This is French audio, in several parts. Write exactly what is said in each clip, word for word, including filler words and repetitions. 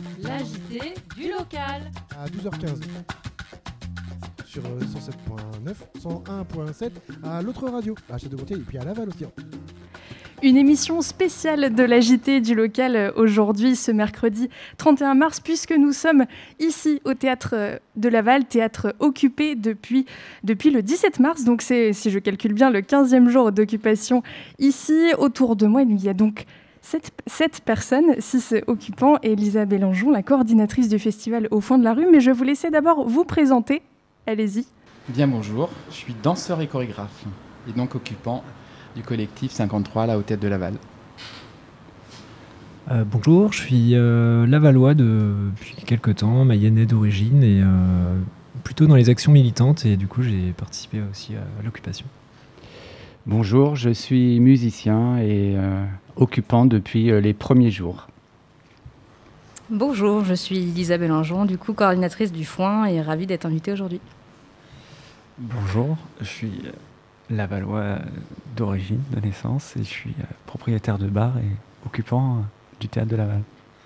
L'A J T du local. À douze heures quinze. Sur cent sept virgule neuf, cent un virgule sept à l'autre radio, à Château-Gontier et puis à Laval aussi. Une émission spéciale de l'A J T du local aujourd'hui, ce mercredi trente et un mars, puisque nous sommes ici au Théâtre de Laval, théâtre occupé depuis, depuis le dix-sept mars. Donc c'est, si je calcule bien, le quinzième jour d'occupation ici. Autour de moi, il y a donc sept, sept personnes, six occupants, et Elisa Bélangeon, la coordinatrice du festival Au fond de la rue. Mais je vais vous laisser d'abord vous présenter. Allez-y. Bien bonjour, je suis danseur et chorégraphe, et donc occupant du collectif cinquante-trois, là au Théâtre de Laval. Euh, bonjour, je suis euh, lavallois depuis quelques temps, mayennais d'origine, et euh, plutôt dans les actions militantes, et du coup j'ai participé aussi à, à l'occupation. Bonjour, je suis musicien et euh, occupant depuis euh, les premiers jours. Bonjour, je suis Elisa Bélangeon, du coup coordinatrice du Foin et ravie d'être invitée aujourd'hui. Bonjour, je suis lavallois d'origine, de naissance, et je suis propriétaire de bar et occupant du Théâtre de Laval.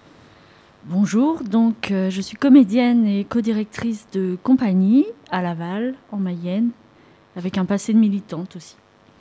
Bonjour, donc euh, je suis comédienne et co-directrice de compagnie à Laval, en Mayenne, avec un passé de militante aussi.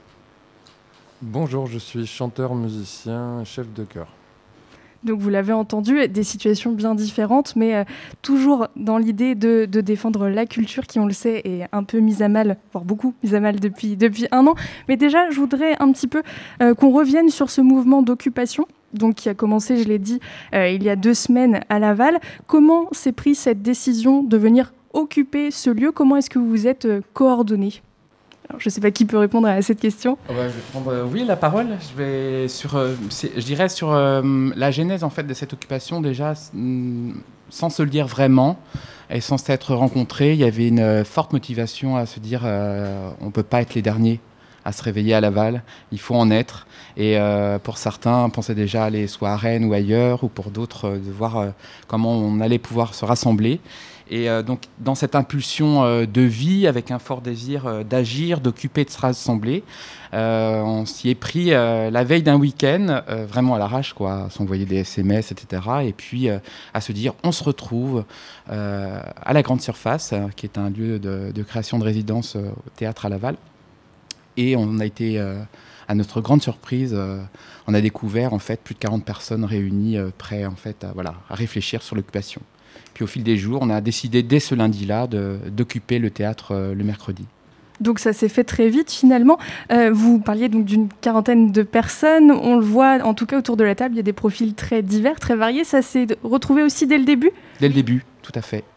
Bonjour, je suis chanteur, musicien, chef de chœur. Donc vous l'avez entendu, des situations bien différentes, mais euh, toujours dans l'idée de, de défendre la culture qui, on le sait, est un peu mise à mal, voire beaucoup mise à mal depuis, depuis un an. Mais déjà, je voudrais un petit peu euh, qu'on revienne sur ce mouvement d'occupation, donc qui a commencé, je l'ai dit, euh, il y a deux semaines à Laval. Comment s'est prise cette décision de venir occuper ce lieu ? Comment est-ce que vous vous êtes euh, coordonnés ? Alors, je ne sais pas qui peut répondre à cette question. Oh bah, je vais prendre euh, oui, la parole. Je, vais sur, euh, je dirais sur euh, la genèse en fait, de cette occupation, déjà, mm, sans se le dire vraiment et sans s'être rencontrés, il y avait une euh, forte motivation à se dire euh, on ne peut pas être les derniers à se réveiller à Laval, il faut en être. Et euh, pour certains, on pensait déjà aller soit à Rennes ou ailleurs, ou pour d'autres, euh, de voir euh, comment on allait pouvoir se rassembler. Et euh, donc, dans cette impulsion euh, de vie, avec un fort désir euh, d'agir, d'occuper, de se rassembler, euh, on s'y est pris euh, la veille d'un week-end, euh, vraiment à l'arrache, quoi, à s'envoyer des S M S, et cetera. Et puis, euh, à se dire, on se retrouve euh, à la Grande Surface, euh, qui est un lieu de, de création de résidence euh, au théâtre à Laval. Et on a été, euh, à notre grande surprise, euh, on a découvert en fait plus de quarante personnes réunies, euh, prêtes en fait, à, voilà, à réfléchir sur l'occupation. Puis au fil des jours, on a décidé dès ce lundi-là de, d'occuper le théâtre euh, le mercredi. Donc ça s'est fait très vite finalement. Euh, vous parliez donc d'une quarantaine de personnes. On le voit, en tout cas autour de la table, il y a des profils très divers, très variés. Ça s'est retrouvé aussi dès le début ? Dès le début, tout à fait.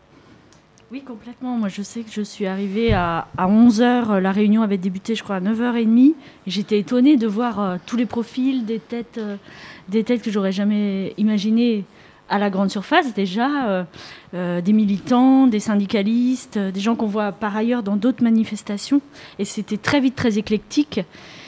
Oui, complètement. Moi, je sais que je suis arrivée à, à onze heures. La réunion avait débuté, je crois, à neuf heures trente. Et j'étais étonnée de voir euh, tous les profils, des têtes, euh, des têtes que j'aurais jamais imaginées à la Grande Surface, déjà, euh, euh, des militants, des syndicalistes, euh, des gens qu'on voit par ailleurs dans d'autres manifestations. Et c'était très vite très éclectique.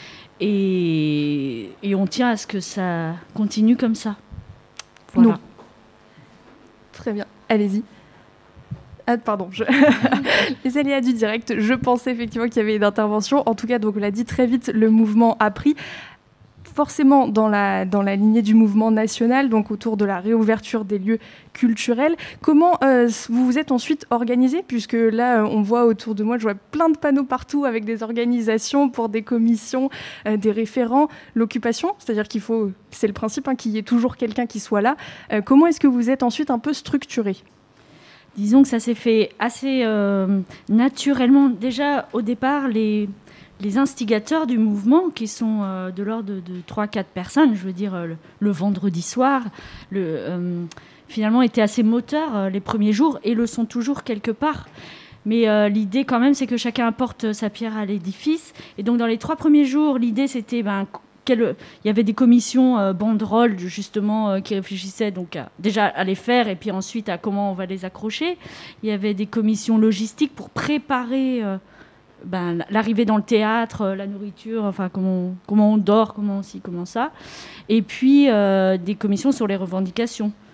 Et, et on tient à ce que ça continue comme ça. Voilà. Non. Très bien. Allez-y. Ah, pardon, je... les aléas du direct, je pensais effectivement qu'il y avait une intervention. En tout cas, donc, on l'a dit très vite, le mouvement a pris. Forcément dans la, dans la lignée du mouvement national, donc autour de la réouverture des lieux culturels. Comment euh, vous vous êtes ensuite organisé ? Puisque là, on voit autour de moi, je vois plein de panneaux partout avec des organisations pour des commissions, euh, des référents, l'occupation, c'est-à-dire qu'il faut, c'est le principe, hein, qu'il y ait toujours quelqu'un qui soit là. Euh, comment est-ce que vous êtes ensuite un peu structuré ? Disons que ça s'est fait assez euh, naturellement. Déjà, au départ, les... Les instigateurs du mouvement, qui sont euh, de l'ordre de, de trois à quatre personnes, je veux dire, euh, le, le vendredi soir, le, euh, finalement étaient assez moteurs euh, les premiers jours et le sont toujours quelque part. Mais euh, l'idée, quand même, c'est que chacun apporte sa pierre à l'édifice. Et donc, dans les trois premiers jours, l'idée, c'était... Ben, quel, il y avait des commissions euh, banderoles, justement, euh, qui réfléchissaient donc, à, déjà à les faire et puis ensuite à comment on va les accrocher. Il y avait des commissions logistiques pour préparer... Euh, Ben, l'arrivée dans le théâtre, la nourriture, enfin comment, comment on dort, comment ci, comment ça. Et puis euh, des commissions sur les revendications.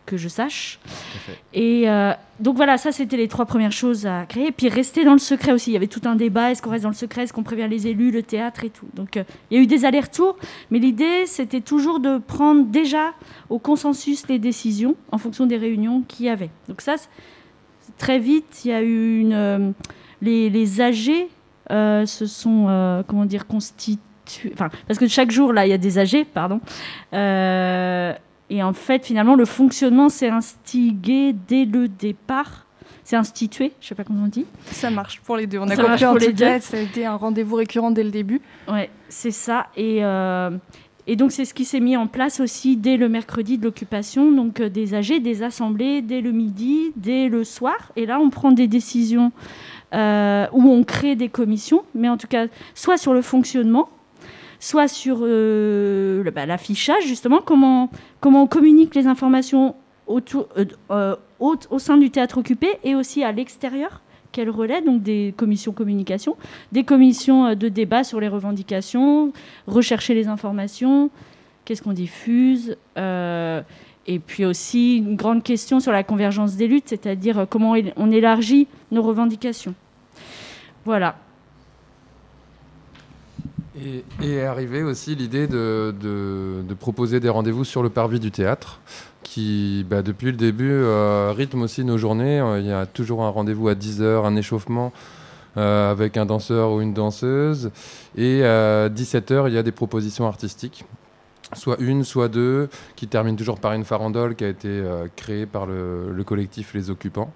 que je sache. Tout à fait. Et euh, donc voilà, ça c'était les trois premières choses à créer. Et puis rester dans le secret aussi. Il y avait tout un débat, est-ce qu'on reste dans le secret, est-ce qu'on prévient les élus, le théâtre et tout. Donc euh, il y a eu des allers-retours, mais l'idée c'était toujours de prendre déjà au consensus les décisions en fonction des réunions qu'il y avait. Donc ça, très vite, il y a eu une... Euh, les, les A G euh, se sont, euh, comment dire, constitués... Enfin, parce que chaque jour, là, il y a des A G, pardon. Euh, et en fait, finalement, le fonctionnement s'est instigé dès le départ. C'est institué, je ne sais pas comment on dit. Ça marche pour les deux. On a Ça compris marche en pour les tout cas, deux. ça a été un rendez-vous récurrent dès le début. Ouais, c'est ça. Et, euh, et donc, c'est ce qui s'est mis en place aussi dès le mercredi de l'occupation. Donc, euh, des A G, des assemblées, dès le midi, dès le soir. Et là, on prend des décisions euh, où on crée des commissions, mais en tout cas, soit sur le fonctionnement, soit sur euh, le, bah, l'affichage, justement, comment, comment on communique les informations autour, euh, euh, au, au sein du théâtre occupé et aussi à l'extérieur, quel relais, donc des commissions communication, des commissions de débat sur les revendications, rechercher les informations, qu'est-ce qu'on diffuse, euh, et puis aussi une grande question sur la convergence des luttes, c'est-à-dire comment on élargit nos revendications. Voilà. Et, et est arrivée aussi l'idée de, de, de proposer des rendez-vous sur le parvis du théâtre, qui, bah, depuis le début, euh, rythme aussi nos journées. Euh, il y a toujours un rendez-vous à dix heures, un échauffement euh, avec un danseur ou une danseuse. Et à dix-sept heures, il y a des propositions artistiques, soit une, soit deux, qui terminent toujours par une farandole qui a été euh, créée par le, le collectif Les Occupants.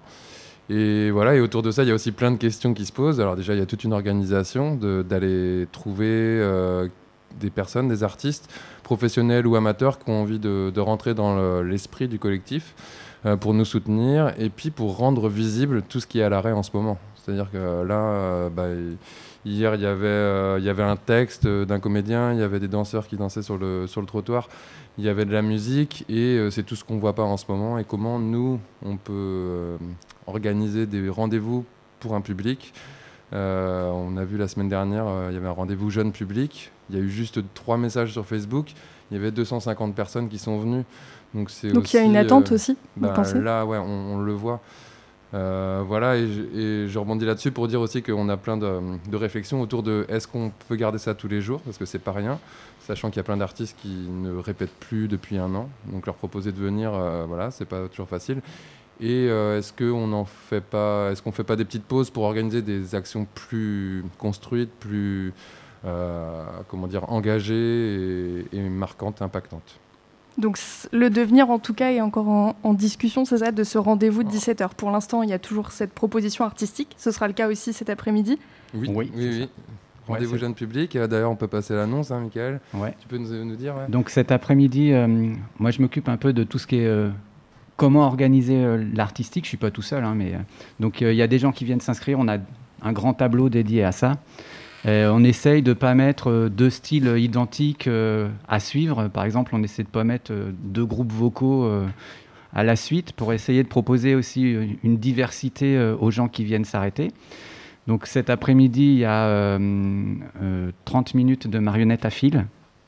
Et voilà, et autour de ça, il y a aussi plein de questions qui se posent. Alors déjà, il y a toute une organisation de, d'aller trouver euh, des personnes, des artistes, professionnels ou amateurs, qui ont envie de, de rentrer dans le, l'esprit du collectif euh, pour nous soutenir et puis pour rendre visible tout ce qui est à l'arrêt en ce moment. C'est-à-dire que là, euh, bah, hier, il y avait, euh, il y avait un texte d'un comédien, il y avait des danseurs qui dansaient sur le, sur le trottoir, il y avait de la musique et euh, c'est tout ce qu'on ne voit pas en ce moment. Et comment nous, on peut... Euh, organiser des rendez-vous pour un public. Euh, on a vu la semaine dernière, euh, il y avait un rendez-vous jeune public. Il y a eu juste trois messages sur Facebook. Il y avait deux cent cinquante personnes qui sont venues. Donc, c'est Donc aussi, il y a une attente euh, aussi, vous bah, pensez ? Là, ouais, on, on le voit. Euh, voilà, et je, et je rebondis là-dessus pour dire aussi qu'on a plein de, de réflexions autour de est-ce qu'on peut garder ça tous les jours, parce que c'est pas rien, sachant qu'il y a plein d'artistes qui ne répètent plus depuis un an. Donc leur proposer de venir, euh, voilà, c'est pas toujours facile. Et euh, est-ce qu'on en fait pas, est-ce qu'on fait pas des petites pauses pour organiser des actions plus construites, plus euh, comment dire, engagées et, et marquantes, impactantes. Donc le devenir en tout cas est encore en, en discussion, c'est ça, de ce rendez-vous de dix-sept heures. Pour l'instant, il y a toujours cette proposition artistique. Ce sera le cas aussi cet après-midi. Oui, oui, oui. oui. Rendez-vous ouais, jeune public. D'ailleurs, on peut passer l'annonce, hein, Michael. Ouais. Tu peux nous, nous dire ouais. Donc cet après-midi, euh, moi je m'occupe un peu de tout ce qui est... Euh, comment organiser euh, l'artistique. Je ne suis pas tout seul, hein, mais... Euh, donc il euh, y a des gens qui viennent s'inscrire. On a un grand tableau dédié à ça. Euh, on essaye de ne pas mettre euh, deux styles identiques euh, à suivre. Par exemple, on essaie de ne pas mettre euh, deux groupes vocaux euh, à la suite pour essayer de proposer aussi une diversité euh, aux gens qui viennent s'arrêter. Donc cet après-midi, il y a euh, euh, trente minutes de marionnettes à fil.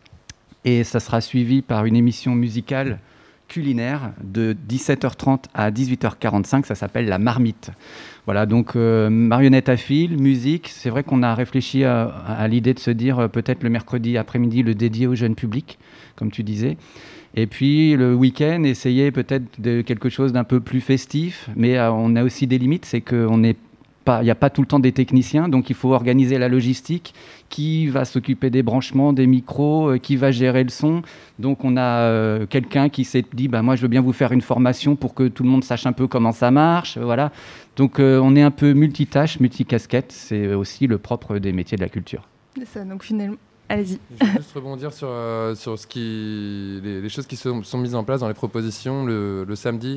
Et ça sera suivi par une émission musicale culinaire de dix-sept heures trente à dix-huit heures quarante-cinq. Ça s'appelle La Marmite. Voilà, donc euh, marionnette à fil, musique. C'est vrai qu'on a réfléchi à, à l'idée de se dire euh, peut-être le mercredi après-midi le dédier au jeune public, comme tu disais. Et puis le week-end, essayer peut-être de quelque chose d'un peu plus festif. Mais euh, on a aussi des limites, c'est qu'on n'est pas, il n'y a pas tout le temps des techniciens, donc il faut organiser la logistique. Qui va s'occuper des branchements, des micros, euh, qui va gérer le son. Donc on a euh, quelqu'un qui s'est dit bah, moi je veux bien vous faire une formation pour que tout le monde sache un peu comment ça marche. Voilà. Donc euh, on est un peu multitâche, multicasquette. C'est aussi le propre des métiers de la culture. C'est ça, donc finalement, allez-y. Je vais juste rebondir sur, euh, sur ce qui, les, les choses qui sont, sont mises en place dans les propositions. Le, le samedi,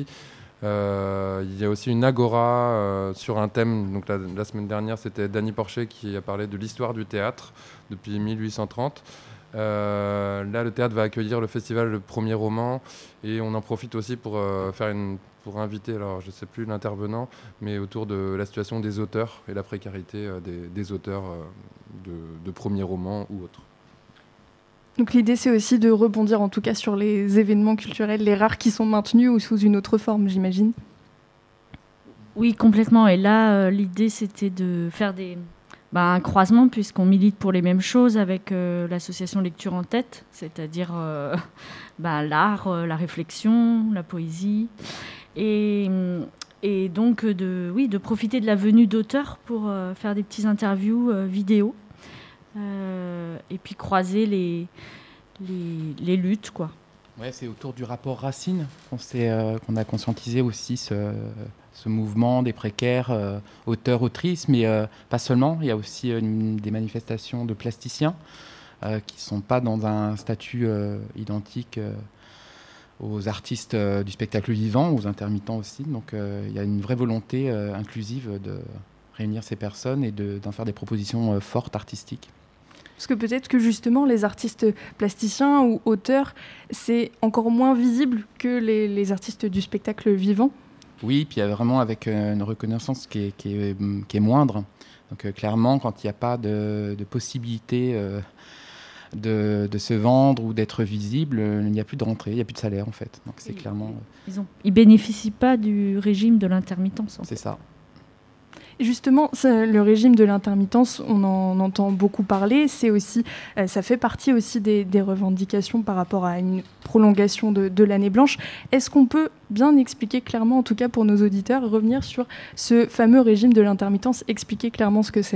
euh, il y a aussi une agora euh, sur un thème. Donc la, la semaine dernière, c'était Dany Porcher qui a parlé de l'histoire du théâtre depuis mille huit cent trente. Euh, là, le théâtre va accueillir le festival Le Premier Roman et on en profite aussi pour euh, faire une, pour inviter, alors je ne sais plus l'intervenant, mais autour de la situation des auteurs et la précarité euh, des, des auteurs euh, de, de premiers romans ou autres. Donc l'idée, c'est aussi de rebondir en tout cas sur les événements culturels, les rares qui sont maintenus ou sous une autre forme, j'imagine. Oui, complètement. Et là, euh, l'idée, c'était de faire des, bah, un croisement, puisqu'on milite pour les mêmes choses avec euh, l'association Lecture en Tête, c'est-à-dire euh, bah, l'art, euh, la réflexion, la poésie. Et, et donc, de, oui, de profiter de la venue d'auteurs pour euh, faire des petites interviews euh, vidéo. Euh, et puis croiser les, les, les luttes, quoi. Ouais, c'est autour du rapport Racine qu'on, s'est, euh, qu'on a conscientisé aussi ce, ce mouvement des précaires, euh, auteurs, autrices, mais euh, pas seulement. Il y a aussi euh, une, des manifestations de plasticiens euh, qui ne sont pas dans un statut euh, identique euh, aux artistes euh, du spectacle vivant, aux intermittents aussi. Donc euh, il y a une vraie volonté euh, inclusive de réunir ces personnes et de, d'en faire des propositions euh, fortes, artistiques. Parce que peut-être que justement, les artistes plasticiens ou auteurs, c'est encore moins visible que les, les artistes du spectacle vivant. Oui, puis il y a vraiment avec euh, une reconnaissance qui est, qui est, qui est moindre. Donc euh, clairement, quand il n'y a pas de, de possibilité euh, de, de se vendre ou d'être visible, euh, il n'y a plus de rentrée, il n'y a plus de salaire en fait. Donc c'est ils, clairement... Ils ne ils bénéficient pas du régime de l'intermittence. En c'est fait. ça. Justement, ça, le régime de l'intermittence, on en entend beaucoup parler. C'est aussi, euh, ça fait partie aussi des, des revendications par rapport à une prolongation de, de l'année blanche. Est-ce qu'on peut bien expliquer clairement, en tout cas pour nos auditeurs, revenir sur ce fameux régime de l'intermittence, expliquer clairement ce que c'est ?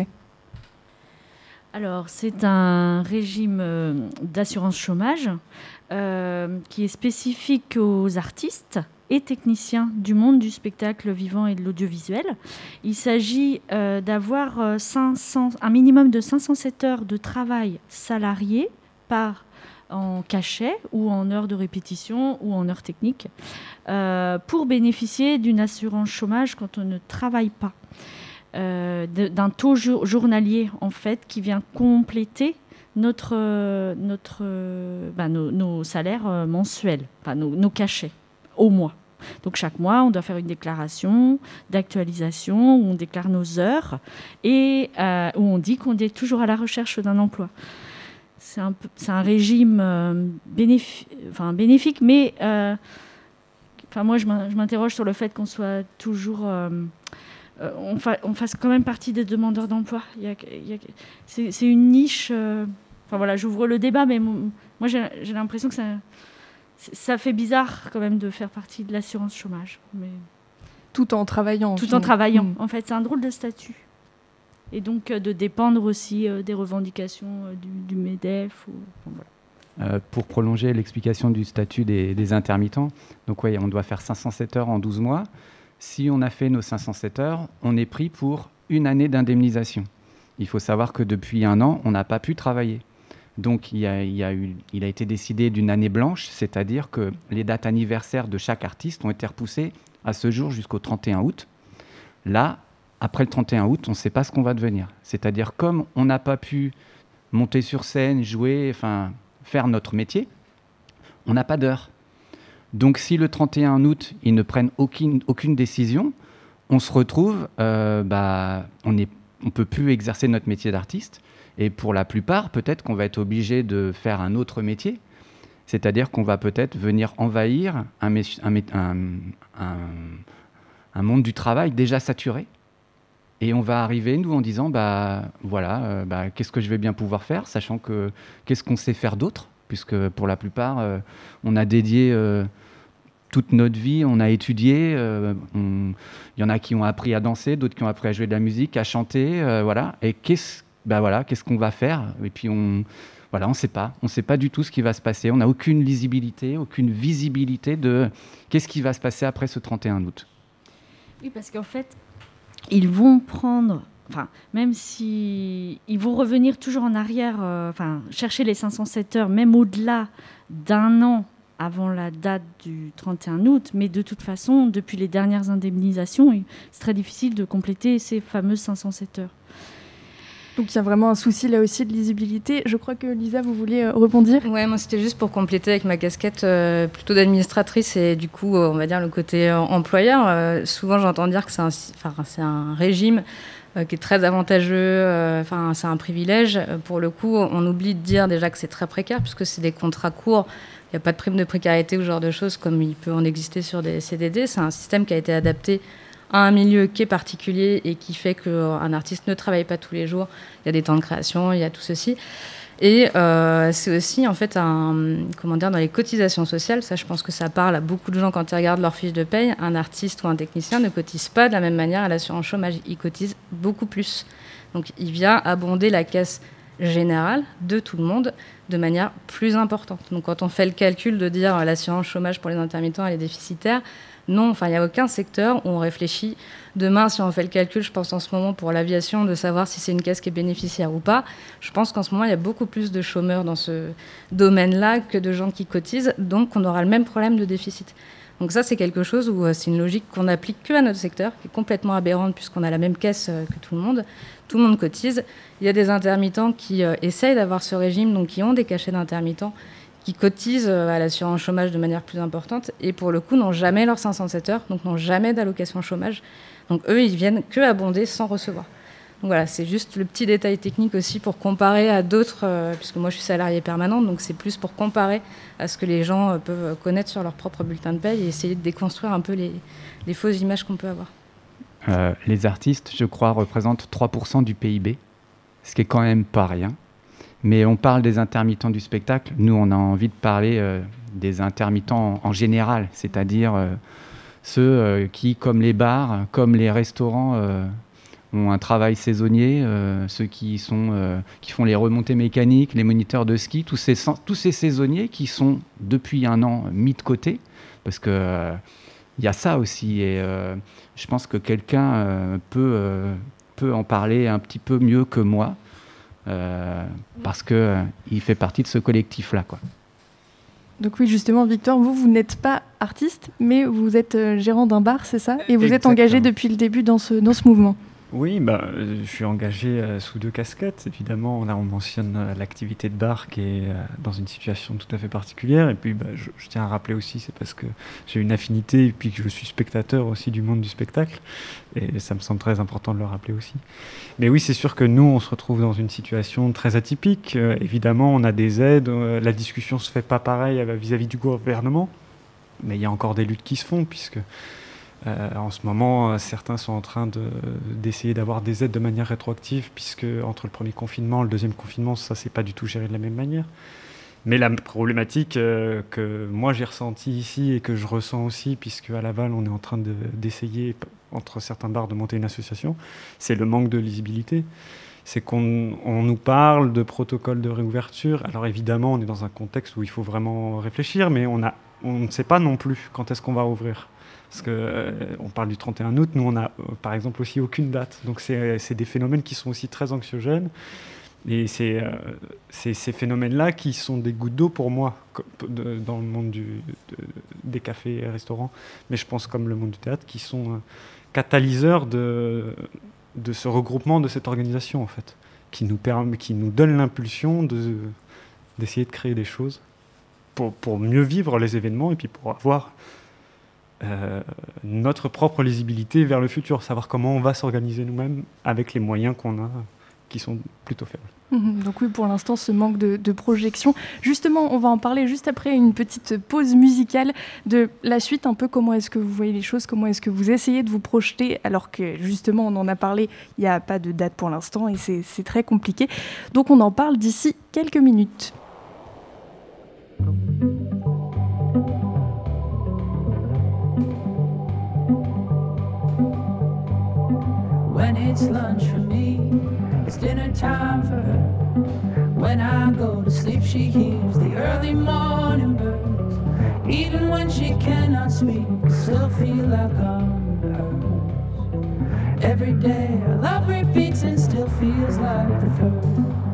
Alors, c'est un régime euh, d'assurance chômage euh, qui est spécifique aux artistes et techniciens du monde du spectacle vivant et de l'audiovisuel. Il s'agit euh, d'avoir euh, cinq cents, un minimum de cinq cent sept heures de travail salarié par en cachet ou en heures de répétition ou en heures techniques euh, pour bénéficier d'une assurance chômage quand on ne travaille pas. Euh, de, d'un taux jour, journalier en fait qui vient compléter notre, euh, notre, euh, bah, nos, nos salaires euh, mensuels, enfin, nos, nos cachets au mois. Donc chaque mois, on doit faire une déclaration d'actualisation où on déclare nos heures et euh, où on dit qu'on est toujours à la recherche d'un emploi. C'est un, peu, c'est un régime euh, bénéfi- enfin, bénéfique, mais euh, enfin, moi je m'interroge sur le fait qu'on soit toujours... Euh, euh, on, fa- on fasse quand même partie des demandeurs d'emploi. Il y a, il y a, c'est, c'est une niche... Euh, enfin voilà, j'ouvre le débat, mais mon, moi j'ai, j'ai l'impression que ça... Ça fait bizarre quand même de faire partie de l'assurance chômage. Mais... Tout en travaillant. Tout en travaillant. Mmh. En fait, c'est un drôle de statut. Et donc, euh, de dépendre aussi euh, des revendications euh, du, du MEDEF. Ou... Enfin, voilà. euh, pour prolonger l'explication du statut des, des intermittents, donc ouais, on doit faire cinq cent sept heures en douze mois. Si on a fait nos cinq cent sept heures, on est pris pour une année d'indemnisation. Il faut savoir que depuis un an, on n'a pas pu travailler. Donc, il, y a, il, y a eu, il a été décidé d'une année blanche, c'est-à-dire que les dates anniversaires de chaque artiste ont été repoussées à ce jour jusqu'au trente et un août. Là, après le trente et un août, on ne sait pas ce qu'on va devenir. C'est-à-dire, comme on n'a pas pu monter sur scène, jouer, enfin, faire notre métier, on n'a pas d'heure. Donc, si le trente et un août, ils ne prennent aucune, aucune décision, on se retrouve, euh, bah, on ne on peut plus exercer notre métier d'artiste. Et pour la plupart, peut-être qu'on va être obligé de faire un autre métier. C'est-à-dire qu'on va peut-être venir envahir un, un, un, un, un monde du travail déjà saturé. Et on va arriver, nous, en disant, bah, voilà, euh, bah, qu'est-ce que je vais bien pouvoir faire, sachant que qu'est-ce qu'on sait faire d'autre, puisque pour la plupart, euh, on a dédié euh, toute notre vie, on a étudié. Euh, on... Il y en a qui ont appris à danser, d'autres qui ont appris à jouer de la musique, à chanter, euh, voilà. Et qu'est-ce Ben voilà, qu'est-ce qu'on va faire ? Et puis, on voilà, on ne sait pas. On ne sait pas du tout ce qui va se passer. On n'a aucune lisibilité, aucune visibilité de qu'est-ce qui va se passer après ce trente et un août. Oui, parce qu'en fait, ils vont prendre... Enfin, même si... Ils vont revenir toujours en arrière, euh, enfin, chercher les cinq cent sept heures, même au-delà d'un an avant la date du trente et un août. Mais de toute façon, depuis les dernières indemnisations, c'est très difficile de compléter ces fameuses cinq cent sept heures. Donc il y a vraiment un souci là aussi de lisibilité. Je crois que Lisa, vous vouliez euh, rebondir ? Ouais, moi c'était juste pour compléter avec ma casquette euh, plutôt d'administratrice et du coup, euh, on va dire le côté euh, employeur. Euh, souvent j'entends dire que c'est un, enfin, c'est un régime euh, qui est très avantageux. Enfin, euh, c'est un privilège. Euh, pour le coup, on oublie de dire déjà que c'est très précaire, puisque c'est des contrats courts. Il n'y a pas de prime de précarité ou ce genre de choses comme il peut en exister sur des C D D. C'est un système qui a été adapté à un milieu qui est particulier et qui fait qu'un artiste ne travaille pas tous les jours. Il y a des temps de création, il y a tout ceci. Et euh, c'est aussi, en fait, un, comment dire, dans les cotisations sociales, ça, je pense que ça parle à beaucoup de gens quand ils regardent leur fiche de paye. Un artiste ou un technicien ne cotise pas de la même manière à l'assurance chômage. Il cotise beaucoup plus. Donc, il vient abonder la caisse générale de tout le monde de manière plus importante. Donc, quand on fait le calcul de dire euh, l'assurance chômage pour les intermittents, elle est déficitaire, non, enfin, il n'y a aucun secteur où on réfléchit. Demain, si on fait le calcul, je pense en ce moment pour l'aviation, de savoir si c'est une caisse qui est bénéficiaire ou pas, je pense qu'en ce moment, il y a beaucoup plus de chômeurs dans ce domaine-là que de gens qui cotisent, donc on aura le même problème de déficit. Donc ça, c'est quelque chose où euh, c'est une logique qu'on n'applique que à notre secteur, qui est complètement aberrante puisqu'on a la même caisse euh, que tout le monde. Tout le monde cotise. Il y a des intermittents qui euh, essayent d'avoir ce régime, donc qui ont des cachets d'intermittents, qui cotisent euh, à l'assurance chômage de manière plus importante et pour le coup n'ont jamais leurs cinq cent sept heures, donc n'ont jamais d'allocation chômage. Donc eux, ils viennent que abonder sans recevoir. Donc voilà, c'est juste le petit détail technique aussi pour comparer à d'autres, euh, puisque moi je suis salariée permanente, donc c'est plus pour comparer à ce que les gens euh, peuvent connaître sur leur propre bulletin de paye et essayer de déconstruire un peu les, les fausses images qu'on peut avoir. Euh, les artistes, je crois, représentent trois pour cent du P I B, ce qui est quand même pas rien. Mais on parle des intermittents du spectacle. Nous, on a envie de parler euh, des intermittents en, en général, c'est-à-dire euh, ceux euh, qui, comme les bars, comme les restaurants, euh, ont un travail saisonnier, euh, ceux qui, sont, euh, qui font les remontées mécaniques, les moniteurs de ski, tous ces, tous ces saisonniers qui sont, depuis un an, mis de côté, parce qu'il euh, y a ça aussi. Et euh, je pense que quelqu'un euh, peut, euh, peut en parler un petit peu mieux que moi. Euh, parce qu'il euh, fait partie de ce collectif-là, quoi. Donc oui, justement, Victor, vous, vous n'êtes pas artiste, mais vous êtes euh, gérant d'un bar, c'est ça? Et vous Exactement. êtes engagé depuis le début dans ce, dans ce mouvement. Oui, bah, euh, je suis engagé euh, sous deux casquettes. Évidemment, là, on mentionne euh, l'activité de bar qui est euh, dans une situation tout à fait particulière. Et puis, bah, je, je tiens à rappeler aussi, c'est parce que j'ai une affinité et puis que je suis spectateur aussi du monde du spectacle. Et ça me semble très important de le rappeler aussi. Mais oui, c'est sûr que nous, on se retrouve dans une situation très atypique. Euh, évidemment, on a des aides. Euh, la discussion ne se fait pas pareil euh, vis-à-vis du gouvernement. Mais il y a encore des luttes qui se font, puisque... Euh, en ce moment, euh, certains sont en train de, d'essayer d'avoir des aides de manière rétroactive, puisque entre le premier confinement et le deuxième confinement, ça c'est pas du tout géré de la même manière. Mais la problématique euh, que moi j'ai ressentie ici et que je ressens aussi, puisque à Laval on est en train de, d'essayer entre certains bars de monter une association, c'est le manque de lisibilité. C'est qu'on on nous parle de protocole de réouverture. Alors évidemment, on est dans un contexte où il faut vraiment réfléchir, mais on, a, on ne sait pas non plus quand est-ce qu'on va ouvrir. Parce qu'on euh, parle du trente et un août, nous on n'a euh, par exemple aussi aucune date. Donc c'est, c'est des phénomènes qui sont aussi très anxiogènes. Et c'est, euh, c'est ces phénomènes-là qui sont des gouttes d'eau pour moi de, dans le monde du, de, des cafés et restaurants. Mais je pense comme le monde du théâtre qui sont euh, catalyseurs de, de ce regroupement, de cette organisation en fait. Qui nous, permet, qui nous donne l'impulsion de, d'essayer de créer des choses pour, pour mieux vivre les événements et puis pour avoir... Euh, notre propre lisibilité vers le futur, savoir comment on va s'organiser nous-mêmes avec les moyens qu'on a, qui sont plutôt faibles. Mmh, donc oui, pour l'instant, ce manque de, de projection. Justement, on va en parler juste après une petite pause musicale de la suite, un peu comment est-ce que vous voyez les choses, comment est-ce que vous essayez de vous projeter, alors que justement, on en a parlé, il n'y a pas de date pour l'instant et c'est, c'est très compliqué. Donc on en parle d'ici quelques minutes. When it's lunch for me, it's dinner time for her. When I go to sleep, she hears the early morning birds. Even when she cannot speak, I still feel like I'm hers. Every day our love repeats and still feels like the first.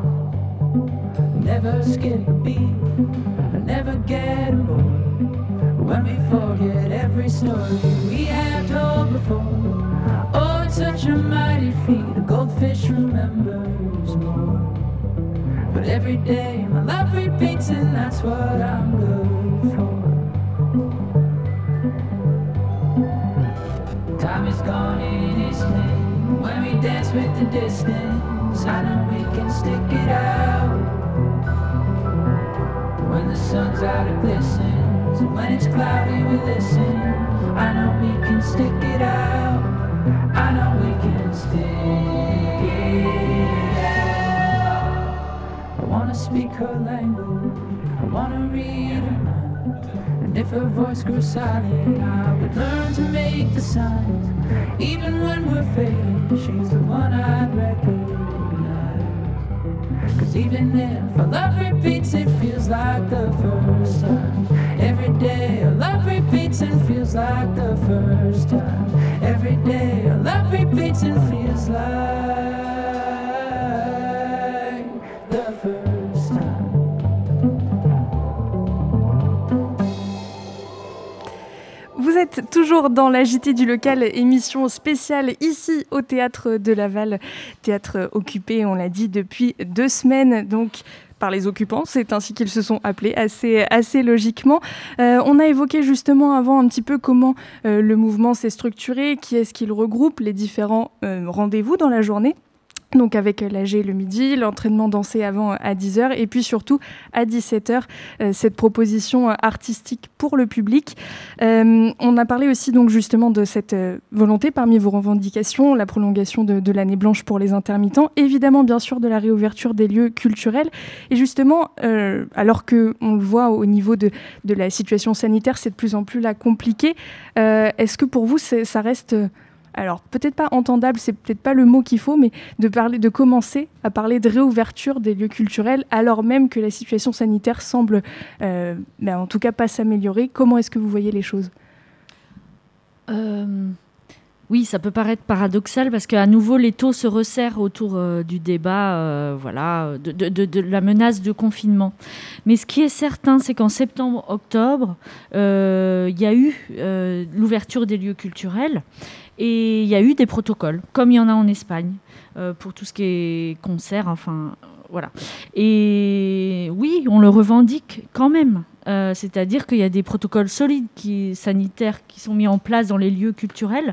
Never skip a beat, I never get bored. When we forget every story we have told before. Oh, it's such a mighty feat, a goldfish remembers more. But every day my love repeats and that's what I'm good for. Time is gone in its name, when we dance with the distance, I know we can stick it out. When the sun's out it glistens, and when it's cloudy we listen, I know we can stick it out. I know we can stick it out. I wanna speak her language, I wanna read her mind. And if her voice grows silent, I would learn to make the signs. Even when we're fading, she's the one I'd recognize. Cause even if our love repeats, it feels like the first time. Every day our love repeats and feels like the first time. Every day our love repeats and feels like the first time. Vous êtes toujours dans la J T du local, émission spéciale ici au Théâtre de Laval. Théâtre occupé, on l'a dit, depuis deux semaines, donc par les occupants, c'est ainsi qu'ils se sont appelés, assez, assez logiquement. Euh, on a évoqué justement avant un petit peu comment euh, le mouvement s'est structuré, qui est-ce qu'il regroupe, les différents euh, rendez-vous dans la journée. Donc avec l'A G le midi, l'entraînement dansé avant à dix heures et puis surtout à dix-sept heures, euh, cette proposition artistique pour le public. Euh, on a parlé aussi donc justement de cette euh, volonté parmi vos revendications, la prolongation de, de l'année blanche pour les intermittents, évidemment bien sûr de la réouverture des lieux culturels. Et justement, euh, alors qu'on le voit au niveau de, de la situation sanitaire, c'est de plus en plus là compliqué, euh, est-ce que pour vous c'est, ça reste... Euh, alors peut-être pas entendable, c'est peut-être pas le mot qu'il faut, mais de, parler, de commencer à parler de réouverture des lieux culturels alors même que la situation sanitaire semble, euh, ben en tout cas, pas s'améliorer. Comment est-ce que vous voyez les choses ? euh, Oui, ça peut paraître paradoxal parce qu'à nouveau, les taux se resserrent autour euh, du débat euh, voilà, de, de, de, de la menace de confinement. Mais ce qui est certain, c'est qu'en septembre-octobre, euh, il y a eu euh, l'ouverture des lieux culturels. Et il y a eu des protocoles, comme il y en a en Espagne, euh, pour tout ce qui est concert, enfin, voilà. Et oui, on le revendique quand même. Euh, c'est-à-dire qu'il y a des protocoles solides qui, sanitaires qui sont mis en place dans les lieux culturels,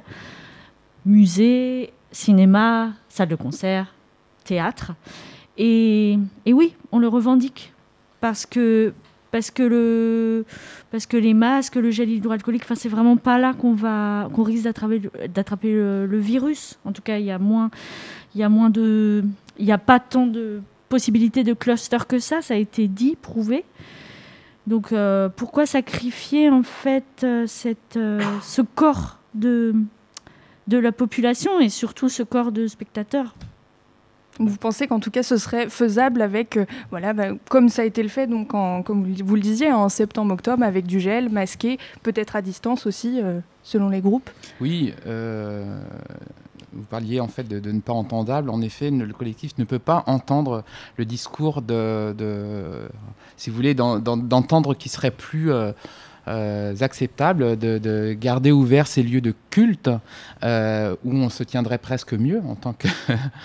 musées, cinéma, salles de concert, théâtre. Et, et oui, on le revendique parce que... Parce que, le, parce que les masques, le gel hydroalcoolique, enfin, c'est vraiment pas là qu'on, va, qu'on risque d'attraper, d'attraper le, le virus. En tout cas, il y a moins, il y a moins de, il n'y a pas tant de possibilités de cluster que ça. Ça a été dit, prouvé. Donc, euh, pourquoi sacrifier en fait cette, euh, ce corps de, de la population et surtout ce corps de spectateurs ? Vous pensez qu'en tout cas ce serait faisable avec, euh, voilà, bah, comme ça a été le fait, donc en, comme vous le disiez, en septembre-octobre, avec du gel, masqué, peut-être à distance aussi, euh, selon les groupes ? Oui, euh, vous parliez en fait de, de ne pas entendable. En effet, ne, le collectif ne peut pas entendre le discours de, de si vous voulez, d'en, d'en, d'entendre qui serait plus... Euh, Euh, acceptable de, de garder ouverts ces lieux de culte euh, où on se tiendrait presque mieux en tant que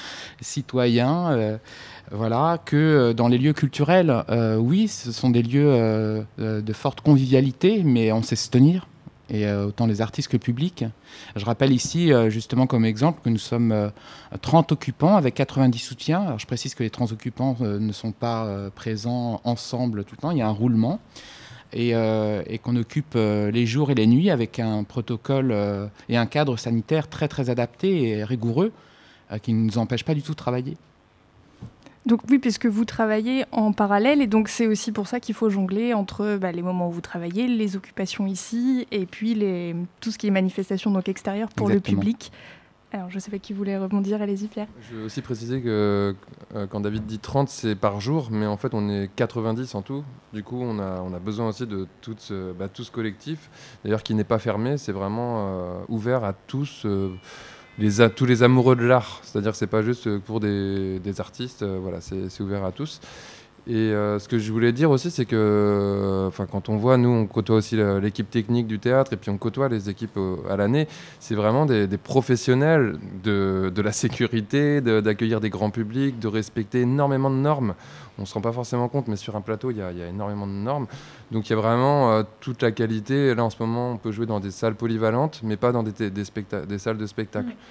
citoyen, euh, voilà, que dans les lieux culturels. Euh, oui, ce sont des lieux euh, de forte convivialité, mais on sait se tenir, et euh, autant les artistes que le public. Je rappelle ici, euh, justement comme exemple, que nous sommes euh, trente occupants avec quatre-vingt-dix soutiens. Alors, je précise que les trente occupants euh, ne sont pas euh, présents ensemble tout le temps, il y a un roulement. Et, euh, et qu'on occupe euh, les jours et les nuits avec un protocole euh, et un cadre sanitaire très très adapté et rigoureux euh, qui ne nous empêche pas du tout de travailler. Donc oui, puisque vous travaillez en parallèle, et donc c'est aussi pour ça qu'il faut jongler entre bah, les moments où vous travaillez, les occupations ici, et puis les, tout ce qui est manifestation donc extérieure pour Exactement. Le public. Alors, je ne sais pas qui voulait rebondir, allez-y Pierre. Je veux aussi préciser que euh, quand David dit trente, c'est par jour, mais en fait on est quatre-vingt-dix en tout. Du coup, on a, on a besoin aussi de tout ce, bah, tout ce collectif, d'ailleurs qui n'est pas fermé, c'est vraiment euh, ouvert à tous, euh, les a, tous les amoureux de l'art. C'est-à-dire que ce n'est pas juste pour des, des artistes, euh, voilà, c'est, c'est ouvert à tous. Et euh, ce que je voulais dire aussi, c'est que euh, quand on voit, nous, on côtoie aussi la, l'équipe technique du théâtre et puis on côtoie les équipes au, à l'année, c'est vraiment des, des professionnels de, de la sécurité, de, d'accueillir des grands publics, de respecter énormément de normes. On ne se rend pas forcément compte, mais sur un plateau, il y a, il y a énormément de normes. Donc il y a vraiment euh, toute la qualité. Là, en ce moment, on peut jouer dans des salles polyvalentes, mais pas dans des, des, specta- des salles de spectacle. Mmh.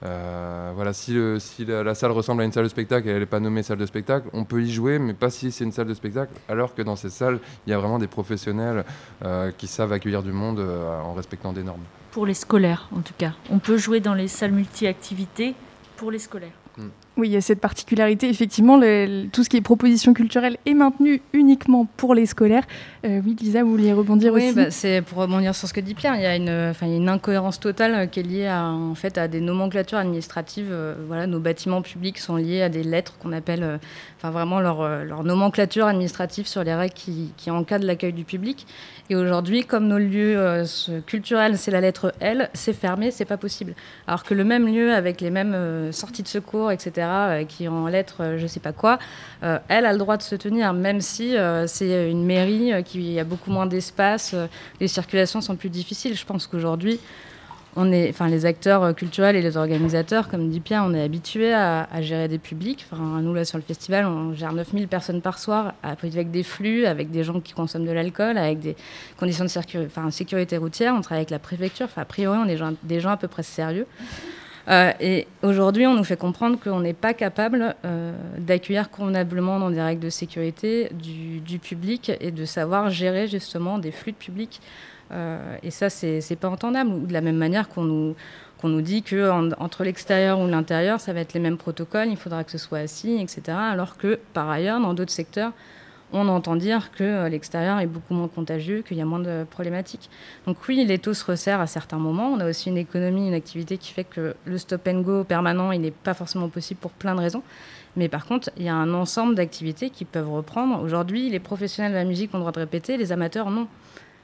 Euh, voilà, si, le, si la, la salle ressemble à une salle de spectacle et elle n'est pas nommée salle de spectacle, on peut y jouer, mais pas si c'est une salle de spectacle, alors que dans ces salles, il y a vraiment des professionnels euh, qui savent accueillir du monde euh, en respectant des normes. Pour les scolaires, en tout cas. On peut jouer dans les salles multi-activités pour les scolaires. Mm. Oui, il y a cette particularité. Effectivement, le, le, tout ce qui est proposition culturelle est maintenu uniquement pour les scolaires. Euh, oui, Lisa, vous vouliez rebondir oui, aussi bah, c'est pour rebondir sur ce que dit Pierre. Il y a une, enfin, il y a une incohérence totale qui est liée à, en fait, à des nomenclatures administratives. Euh, voilà, nos bâtiments publics sont liés à des lettres qu'on appelle, euh, enfin, vraiment leur, euh, leur nomenclature administrative sur les règles qui, qui encadrent l'accueil du public. Et aujourd'hui, comme nos lieux euh, culturels, c'est la lettre L, c'est fermé, c'est pas possible. Alors que le même lieu, avec les mêmes euh, sorties de secours, et cetera, euh, qui ont en lettre euh, je sais pas quoi, euh, elle a le droit de se tenir, même si euh, c'est une mairie euh, qui a beaucoup moins d'espace, euh, les circulations sont plus difficiles. Je pense qu'aujourd'hui, on est, enfin, les acteurs culturels et les organisateurs, comme dit Pierre, on est habitués à, à gérer des publics. Enfin, nous, là, sur le festival, on gère neuf mille personnes par soir, avec des flux, avec des gens qui consomment de l'alcool, avec des conditions de circu- enfin, sécurité routière. On travaille avec la préfecture. Enfin, a priori, on est gens, des gens à peu près sérieux. Euh, et aujourd'hui, on nous fait comprendre qu'on n'est pas capable euh, d'accueillir convenablement dans des règles de sécurité du, du public et de savoir gérer justement des flux de public. Euh, et ça, c'est, c'est pas entendable. Ou de la même manière qu'on nous, qu'on nous dit qu'entre l'extérieur ou l'intérieur, ça va être les mêmes protocoles, il faudra que ce soit assis, et cetera. Alors que, par ailleurs, dans d'autres secteurs, on entend dire que l'extérieur est beaucoup moins contagieux, qu'il y a moins de problématiques. Donc oui, l'étau se resserre à certains moments. On a aussi une économie, une activité qui fait que le stop and go permanent, il n'est pas forcément possible pour plein de raisons. Mais par contre, il y a un ensemble d'activités qui peuvent reprendre. Aujourd'hui, les professionnels de la musique ont le droit de répéter, les amateurs non. Pourquoi ?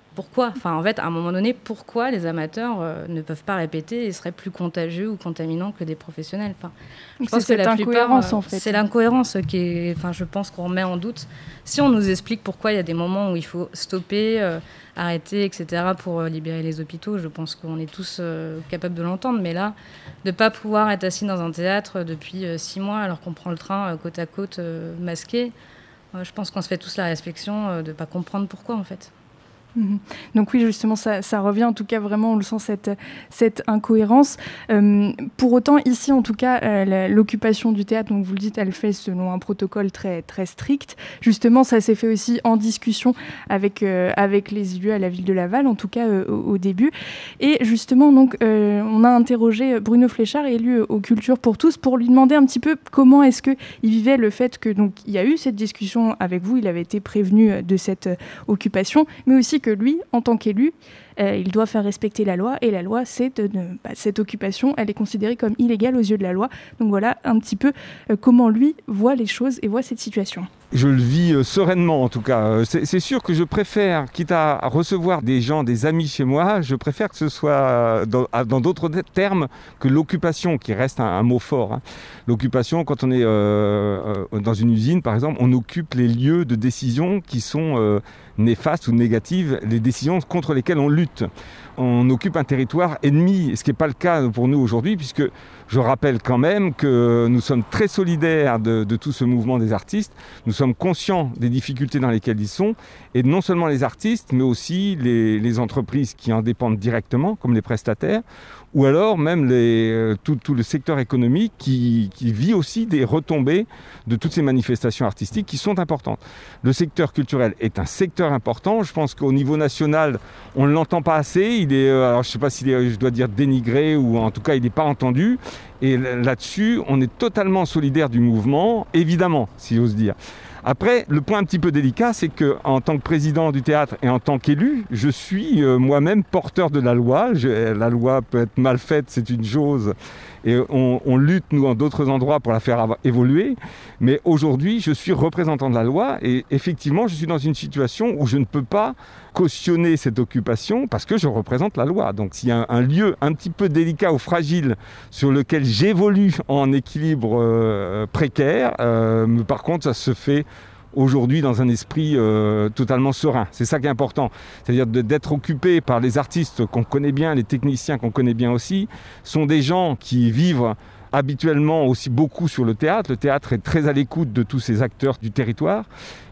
Enfin, en fait, à un moment donné, pourquoi les amateurs euh, ne peuvent pas répéter et seraient plus contagieux ou contaminants que des professionnels ? Enfin, je Donc pense c'est que cette la plupart, incohérence, euh, en fait. c'est l'incohérence qui est, enfin, je pense qu'on remet en doute. Si on nous explique pourquoi il y a des moments où il faut stopper, euh, arrêter, et cetera, pour euh, libérer les hôpitaux, je pense qu'on est tous euh, capables de l'entendre. Mais là, de ne pas pouvoir être assis dans un théâtre depuis euh, six mois alors qu'on prend le train euh, côte à côte, euh, masqué, euh, je pense qu'on se fait tous la réflexion euh, de ne pas comprendre pourquoi, en fait. Mmh. Donc oui, justement, ça, ça revient, en tout cas, vraiment, on le sent, cette, cette incohérence. Euh, pour autant, ici, en tout cas, euh, la, l'occupation du théâtre, donc vous le dites, elle fait selon un protocole très, très strict. Justement, ça s'est fait aussi en discussion avec, euh, avec les élus à la ville de Laval, en tout cas euh, au, au début. Et justement, donc, euh, on a interrogé Bruno Fléchard, élu aux Cultures pour tous, pour lui demander un petit peu comment est-ce qu'il vivait le fait que, donc, il y a eu cette discussion avec vous, il avait été prévenu de cette euh, occupation, mais aussi que lui, en tant qu'élu, euh, il doit faire respecter la loi, et la loi, c'est de, de, bah, cette occupation, elle est considérée comme illégale aux yeux de la loi. Donc voilà un petit peu euh, comment lui voit les choses et voit cette situation. Je le vis euh, sereinement, en tout cas. C'est, c'est sûr que je préfère, quitte à recevoir des gens, des amis chez moi, je préfère que ce soit dans, dans d'autres termes que l'occupation, qui reste un, un mot fort. Hein. L'occupation, quand on est euh, dans une usine, par exemple, on occupe les lieux de décision qui sont euh, néfastes ou négatives, les décisions contre lesquelles on lutte. On occupe un territoire ennemi, ce qui n'est pas le cas pour nous aujourd'hui, puisque je rappelle quand même que nous sommes très solidaires de, de tout ce mouvement des artistes. Nous sommes conscients des difficultés dans lesquelles ils sont, et non seulement les artistes, mais aussi les, les entreprises qui en dépendent directement, comme les prestataires, ou alors même les, euh, tout, tout le secteur économique qui, qui vit aussi des retombées de toutes ces manifestations artistiques qui sont importantes. Le secteur culturel est un secteur important. Je pense qu'au niveau national, on ne l'entend pas assez. Il est, euh, alors je ne sais pas si je dois dire dénigré, ou en tout cas il n'est pas entendu. Et là-dessus, on est totalement solidaire du mouvement, évidemment, si j'ose dire. Après, le point un petit peu délicat, c'est qu'en tant que président du théâtre et en tant qu'élu, je suis euh, moi-même porteur de la loi. Je, la loi peut être mal faite, c'est une chose, et on, on lutte, nous, en d'autres endroits pour la faire avoir, évoluer. Mais aujourd'hui, je suis représentant de la loi, et effectivement, je suis dans une situation où je ne peux pas cautionner cette occupation parce que je représente la loi. Donc s'il y a un, un lieu un petit peu délicat ou fragile sur lequel j'évolue en équilibre euh, précaire, euh, par contre, ça se fait aujourd'hui dans un esprit euh, totalement serein. C'est ça qui est important. C'est-à-dire de, d'être occupé par les artistes qu'on connaît bien, les techniciens qu'on connaît bien aussi, sont des gens qui vivent habituellement aussi beaucoup sur le théâtre. Le théâtre est très à l'écoute de tous ces acteurs du territoire.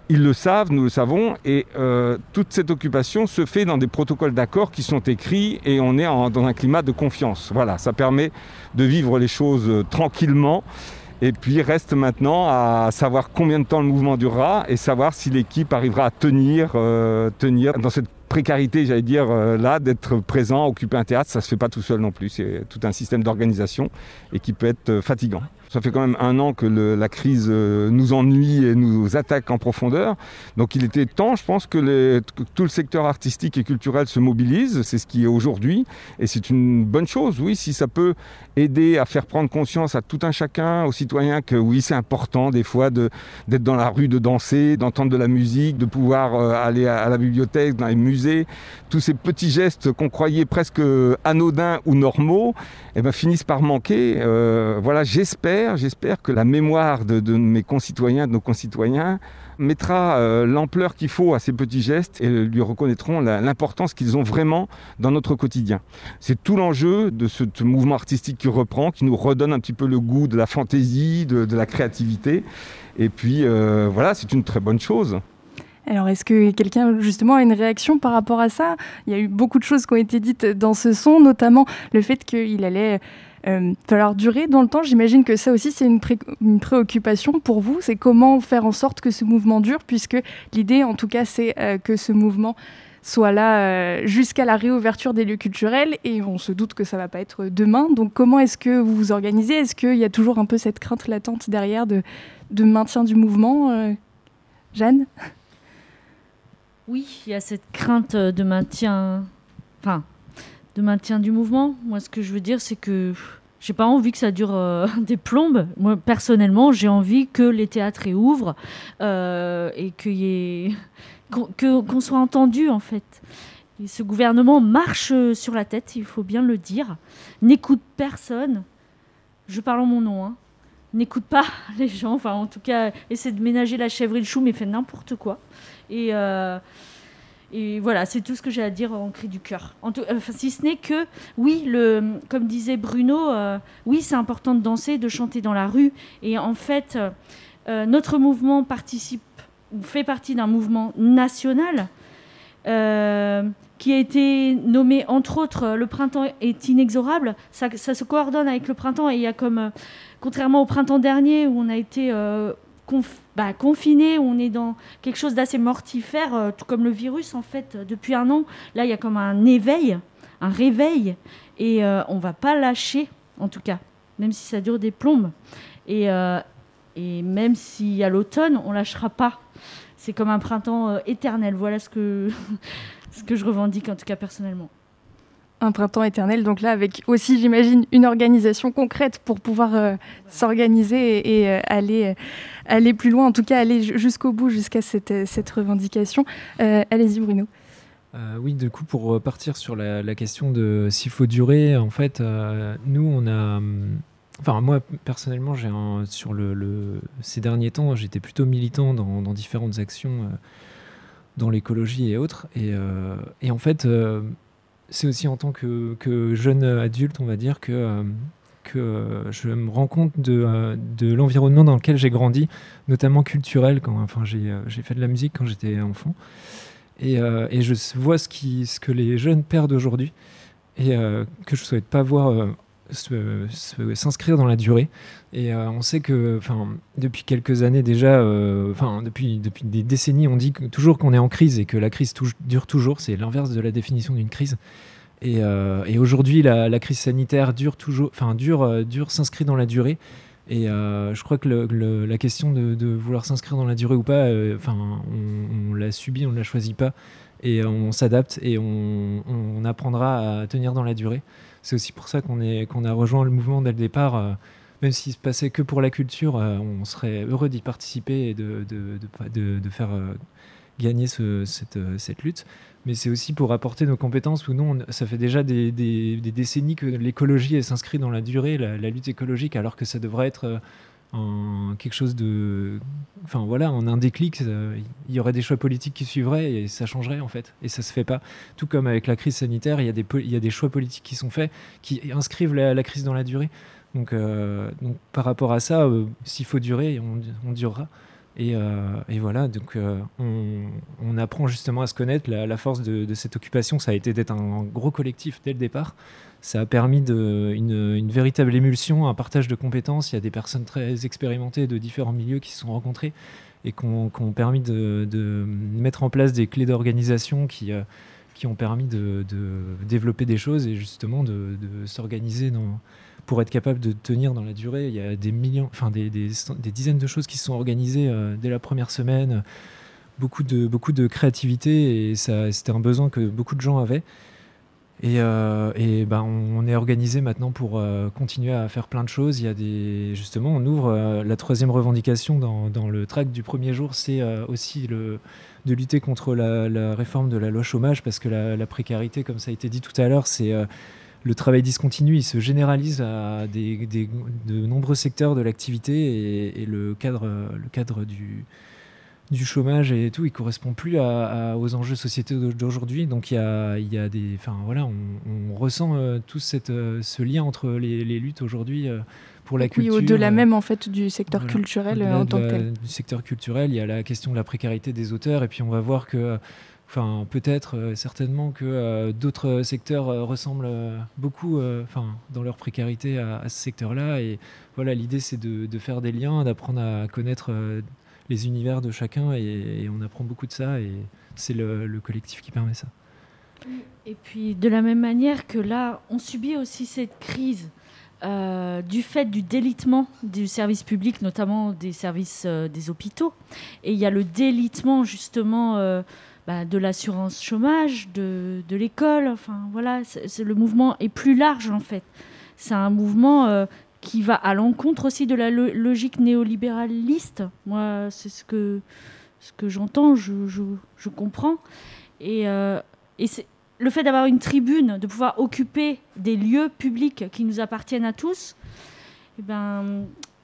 Ils le savent, nous le savons, et euh, toute cette occupation se fait dans des protocoles d'accord qui sont écrits et on est en, dans un climat de confiance. Voilà, ça permet de vivre les choses euh, tranquillement. Et puis reste maintenant à savoir combien de temps le mouvement durera et savoir si l'équipe arrivera à tenir, euh, tenir dans cette précarité, j'allais dire, euh, là, d'être présent, occuper un théâtre. Ça ne se fait pas tout seul non plus. C'est tout un système d'organisation et qui peut être euh, fatigant. Ça fait quand même un an que le, la crise euh, nous ennuie et nous attaque en profondeur. Donc il était temps, je pense, que, les, que tout le secteur artistique et culturel se mobilise. C'est ce qui est aujourd'hui. Et c'est une bonne chose, oui, si ça peut aider à faire prendre conscience à tout un chacun, aux citoyens, que oui, c'est important des fois de, d'être dans la rue, de danser, d'entendre de la musique, de pouvoir euh, aller à, à la bibliothèque, dans les musées. Tous ces petits gestes qu'on croyait presque anodins ou normaux, eh ben, finissent par manquer. Euh, voilà, j'espère, j'espère que la mémoire de, de mes concitoyens, de nos concitoyens, mettra euh, l'ampleur qu'il faut à ces petits gestes et lui reconnaîtront la, l'importance qu'ils ont vraiment dans notre quotidien. C'est tout l'enjeu de ce, ce mouvement artistique qui reprend, qui nous redonne un petit peu le goût de la fantaisie, de, de la créativité. Et puis euh, voilà, c'est une très bonne chose. Alors, est-ce que quelqu'un, justement, a une réaction par rapport à ça ? Il y a eu beaucoup de choses qui ont été dites dans ce son, notamment le fait qu'il allait euh, falloir durer dans le temps. J'imagine que ça aussi, c'est une, pré- une préoccupation pour vous. C'est comment faire en sorte que ce mouvement dure, puisque l'idée, en tout cas, c'est euh, que ce mouvement soit là euh, jusqu'à la réouverture des lieux culturels, et on se doute que ça ne va pas être demain. Donc, comment est-ce que vous vous organisez ? Est-ce qu'il y a toujours un peu cette crainte latente derrière de, de maintien du mouvement euh, Jeanne ? Oui, il y a cette crainte de maintien, enfin, de maintien du mouvement. Moi, ce que je veux dire, c'est que j'ai pas envie que ça dure euh, des plombes. Moi, personnellement, j'ai envie que les théâtres réouvrent euh, et qu'il y ait... qu'on, que, qu'on soit entendu, en fait. Et ce gouvernement marche sur la tête, il faut bien le dire. N'écoute personne. Je parle en mon nom, hein. N'écoute pas les gens. Enfin, en tout cas, essaie de ménager la chèvre et le chou, mais fait n'importe quoi. Et, euh, et voilà, c'est tout ce que j'ai à dire en cri du cœur. En tout, enfin, si ce n'est que, oui, le, comme disait Bruno, euh, oui, c'est important de danser, de chanter dans la rue. Et en fait, euh, notre mouvement participe ou fait partie d'un mouvement national euh, qui a été nommé, entre autres, le printemps est inexorable. Ça, ça se coordonne avec le printemps et il y a comme, euh, contrairement au printemps dernier où on a été... Euh, Conf- bah, confiné, on est dans quelque chose d'assez mortifère, euh, tout comme le virus en fait, euh, depuis un an. Là, il y a comme un éveil, un réveil, et euh, on ne va pas lâcher, en tout cas, même si ça dure des plombes. Et, euh, et même si à l'automne, on ne lâchera pas. C'est comme un printemps euh, éternel. Voilà ce que, ce que je revendique, en tout cas personnellement. Un printemps éternel, donc là avec aussi j'imagine une organisation concrète pour pouvoir euh, s'organiser et, et euh, aller, euh, aller plus loin, en tout cas aller jusqu'au bout, jusqu'à cette, cette revendication. Euh, allez-y Bruno. Euh, oui, du coup pour partir sur la, la question de s'il faut durer, en fait euh, nous on a... Enfin moi personnellement j'ai un, sur le, le, ces derniers temps j'étais plutôt militant dans, dans différentes actions euh, dans l'écologie et autres et, euh, et en fait euh, c'est aussi en tant que, que jeune adulte, on va dire, que, euh, que euh, je me rends compte de, euh, de l'environnement dans lequel j'ai grandi, notamment culturel. Quand, enfin, j'ai, euh, j'ai fait de la musique quand j'étais enfant. Et, euh, et je vois ce, qui, ce que les jeunes perdent aujourd'hui et euh, que je ne souhaite pas voir euh, se, se, s'inscrire dans la durée. Et euh, on sait que depuis quelques années déjà, enfin euh, depuis, depuis des décennies, on dit que, toujours qu'on est en crise et que la crise tou- dure toujours. C'est l'inverse de la définition d'une crise. Et, euh, et aujourd'hui, la, la crise sanitaire dure toujours, enfin dure, euh, dure s'inscrit dans la durée. Et euh, je crois que le, le, la question de, de vouloir s'inscrire dans la durée ou pas, enfin, euh, on, on l'a subi, on ne la choisit pas. Et on s'adapte et on, on apprendra à tenir dans la durée. C'est aussi pour ça qu'on, est, qu'on a rejoint le mouvement dès le départ. Euh, même s'il se passait que pour la culture, euh, on serait heureux d'y participer et de, de, de, de, de faire euh, gagner ce, cette, cette lutte. Mais c'est aussi pour apporter nos compétences où nous, on, ça fait déjà des, des, des décennies que l'écologie elle, s'inscrit dans la durée, la, la lutte écologique, alors que ça devrait être euh, un, quelque chose de... Enfin voilà, en un déclic, euh, il y aurait des choix politiques qui suivraient et ça changerait en fait. Et ça se fait pas. Tout comme avec la crise sanitaire, il y a des, il y a des choix politiques qui sont faits, qui inscrivent la, la crise dans la durée. Donc, euh, donc par rapport à ça, euh, s'il faut durer, on, on durera. Et, euh, et voilà, donc euh, on, on apprend justement à se connaître. La, la force de, de cette occupation, ça a été d'être un, un gros collectif dès le départ. Ça a permis de, une, une véritable émulsion, un partage de compétences. Il y a des personnes très expérimentées de différents milieux qui se sont rencontrées et qui ont, qui ont permis de, de mettre en place des clés d'organisation qui, euh, qui ont permis de, de développer des choses et justement de, de s'organiser dans, pour être capable de tenir dans la durée. Il y a des millions, enfin des, des, des dizaines de choses qui se sont organisées euh, dès la première semaine. Beaucoup de, beaucoup de créativité et ça, c'était un besoin que beaucoup de gens avaient. Et, euh, et ben on, on est organisé maintenant pour euh, continuer à faire plein de choses. Il y a des, justement, on ouvre euh, la troisième revendication dans, dans le tract du premier jour, c'est euh, aussi le, de lutter contre la, la réforme de la loi chômage, parce que la, la précarité, comme ça a été dit tout à l'heure, c'est euh, le travail discontinu, il se généralise à des, des, de nombreux secteurs de l'activité et, et le cadre, le cadre du du chômage et tout, il correspond plus à, à, aux enjeux sociétaux d'aujourd'hui. Donc il y a, il y a des, enfin voilà, on, on ressent euh, tout cette, euh, ce lien entre les, les luttes aujourd'hui euh, pour la oui, culture. Au-delà même en fait du secteur voilà, culturel au-delà en de tant la, que tel. Du secteur culturel, il y a la question de la précarité des auteurs et puis on va voir que, enfin peut-être euh, certainement que euh, d'autres secteurs euh, ressemblent euh, beaucoup, enfin euh, dans leur précarité à, à ce secteur-là. Et voilà, l'idée c'est de, de faire des liens, d'apprendre à connaître. Euh, les univers de chacun et, et on apprend beaucoup de ça et c'est le, le collectif qui permet ça. Et puis de la même manière que là, on subit aussi cette crise euh, du fait du délitement du service public, notamment des services euh, des hôpitaux. Et il y a le délitement justement euh, bah, de l'assurance chômage, de, de l'école. Enfin voilà, c'est, c'est, le mouvement est plus large en fait. C'est un mouvement euh, qui va à l'encontre aussi de la lo- logique néolibéraliste. Moi, c'est ce que, ce que j'entends, je, je, je comprends. Et, euh, et c'est le fait d'avoir une tribune, de pouvoir occuper des lieux publics qui nous appartiennent à tous, eh ben, euh,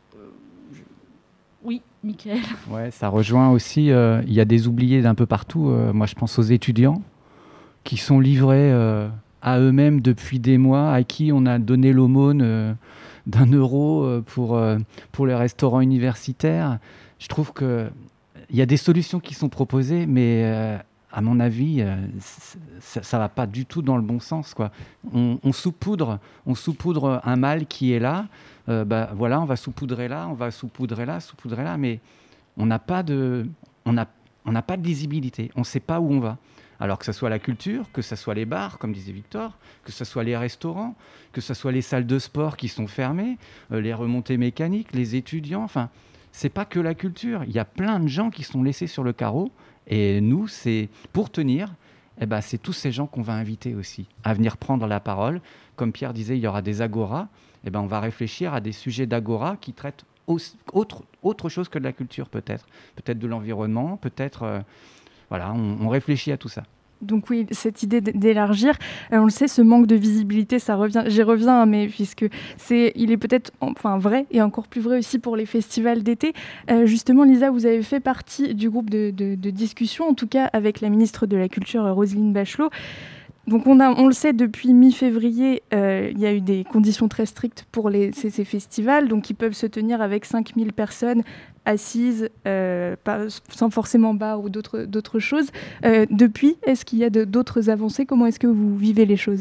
je... oui, Mickaël. Ouais, ça rejoint aussi, euh, il y a des oubliés d'un peu partout. Euh, moi, je pense aux étudiants qui sont livrés euh, à eux-mêmes depuis des mois, à qui on a donné l'aumône euh, d'un euro pour, pour les restaurants universitaires. Je trouve qu'il y a des solutions qui sont proposées, mais euh, à mon avis, euh, ça ne va pas du tout dans le bon sens, quoi. On, on, saupoudre, on saupoudre un mal qui est là. Euh, bah, voilà, on va saupoudrer là, on va saupoudrer là, saupoudrer là, mais on n'a pas de, on a, on n'a pas de lisibilité. On ne sait pas où on va. Alors que ce soit la culture, que ce soit les bars, comme disait Victor, que ce soit les restaurants, que ce soit les salles de sport qui sont fermées, euh, les remontées mécaniques, les étudiants, enfin, c'est pas que la culture. Il y a plein de gens qui sont laissés sur le carreau. Et nous, c'est pour tenir, eh ben, c'est tous ces gens qu'on va inviter aussi à venir prendre la parole. Comme Pierre disait, il y aura des agoras. Eh ben, on va réfléchir à des sujets d'agora qui traitent autre, autre chose que de la culture, peut-être. Peut-être de l'environnement, peut-être... Euh, Voilà, on, on réfléchit à tout ça. Donc oui, cette idée d'élargir, euh, on le sait, ce manque de visibilité, ça revient, j'y reviens, hein, mais puisque c'est, il est peut-être enfin vrai et encore plus vrai aussi pour les festivals d'été. Euh, justement, Lisa, vous avez fait partie du groupe de, de, de discussion, en tout cas avec la ministre de la Culture, Roselyne Bachelot. Donc on, a, on le sait, depuis mi-février, euh, il y a eu des conditions très strictes pour les, ces, ces festivals, donc ils peuvent se tenir avec cinq mille personnes assises, euh, pas, sans forcément bar ou d'autres, d'autres choses. Euh, depuis, est-ce qu'il y a de, d'autres avancées ? Comment est-ce que vous vivez les choses ?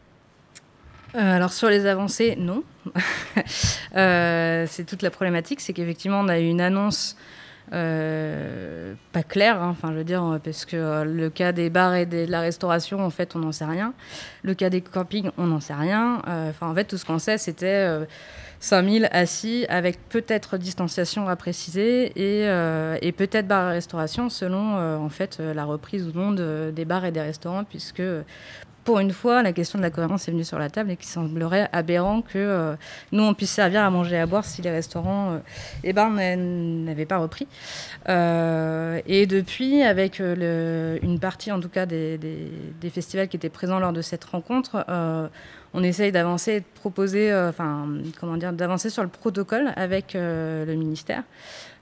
Euh, alors sur les avancées, non. euh, c'est toute la problématique, c'est qu'effectivement on a eu une annonce Euh, pas clair, hein, enfin je veux dire, parce que euh, le cas des bars et des, de la restauration, en fait, on n'en sait rien. Le cas des campings, on n'en sait rien. Enfin, euh, en fait, tout ce qu'on sait, c'était euh, cinq mille assis avec peut-être distanciation à préciser et, euh, et peut-être bar et restauration selon euh, en fait euh, la reprise ou non de, des bars et des restaurants, puisque pour une fois, la question de la cohérence est venue sur la table et qu'il semblerait aberrant que euh, nous, on puisse servir à manger et à boire si les restaurants euh, et bars n'avaient pas repris. Euh, et depuis, avec euh, le, une partie, en tout cas, des, des, des festivals qui étaient présents lors de cette rencontre, euh, on essaye d'avancer et de proposer, enfin, euh, comment dire, d'avancer sur le protocole avec euh, le ministère.